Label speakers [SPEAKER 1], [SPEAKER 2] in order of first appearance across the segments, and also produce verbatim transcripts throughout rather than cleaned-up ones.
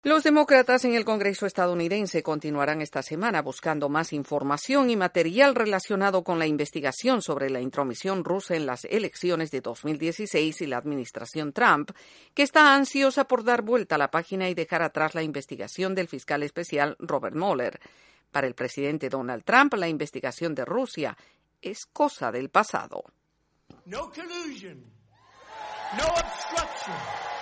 [SPEAKER 1] Los demócratas en el Congreso estadounidense continuarán esta semana buscando más información y material relacionado con la investigación sobre la intromisión rusa en las elecciones de dos mil dieciséis y la administración Trump, que está ansiosa por dar vuelta a la página y dejar atrás la investigación del fiscal especial Robert Mueller. Para el presidente Donald Trump, la investigación de Rusia es cosa del pasado.
[SPEAKER 2] No collusion. No obstruction.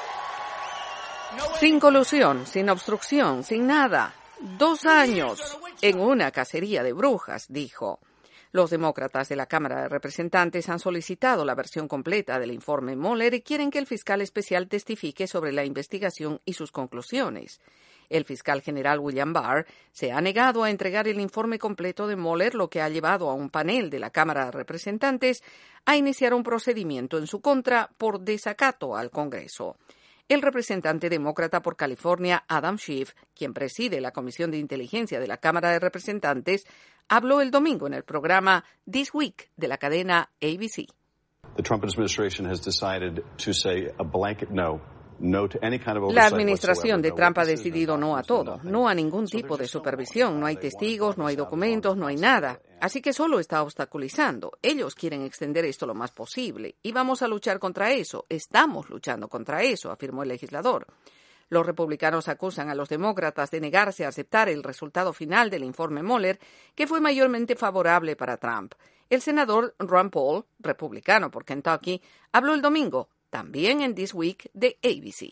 [SPEAKER 1] Sin colusión, sin obstrucción, sin nada. Dos años en una cacería de brujas, dijo. Los demócratas de la Cámara de Representantes han solicitado la versión completa del informe Mueller y quieren que el fiscal especial testifique sobre la investigación y sus conclusiones. El fiscal general William Barr se ha negado a entregar el informe completo de Mueller, lo que ha llevado a un panel de la Cámara de Representantes a iniciar un procedimiento en su contra por desacato al Congreso. El representante demócrata por California, Adam Schiff, quien preside la Comisión de Inteligencia de la Cámara de Representantes, habló el domingo en el programa This Week de la cadena A B C.
[SPEAKER 3] The Trump administration has decided to say a blanket no.
[SPEAKER 1] La administración de Trump ha decidido no a todo, no a ningún tipo de supervisión, no hay testigos, no hay documentos, no hay nada. Así que solo está obstaculizando. Ellos quieren extender esto lo más posible y vamos a luchar contra eso. Estamos luchando contra eso, afirmó el legislador. Los republicanos acusan a los demócratas de negarse a aceptar el resultado final del informe Mueller, que fue mayormente favorable para Trump. El senador Ron Paul, republicano por Kentucky, habló el domingo, también en This Week de A B C.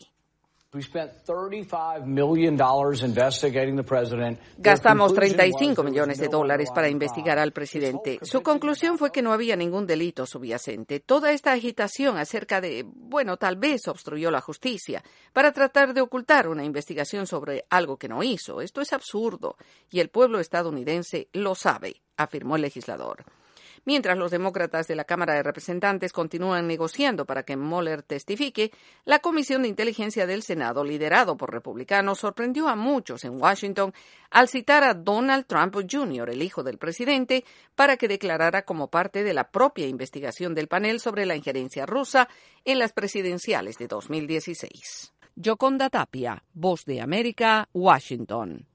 [SPEAKER 1] Gastamos treinta y cinco millones de dólares para investigar al presidente. Su conclusión fue que no había ningún delito subyacente. Toda esta agitación acerca de, bueno, tal vez obstruyó la justicia para tratar de ocultar una investigación sobre algo que no hizo. Esto es absurdo y el pueblo estadounidense lo sabe, afirmó el legislador. Mientras los demócratas de la Cámara de Representantes continúan negociando para que Mueller testifique, la Comisión de Inteligencia del Senado, liderado por republicanos, sorprendió a muchos en Washington al citar a Donald Trump junior, el hijo del presidente, para que declarara como parte de la propia investigación del panel sobre la injerencia rusa en las presidenciales de dos mil dieciséis. Yoconda Tapia, Voz de América, Washington.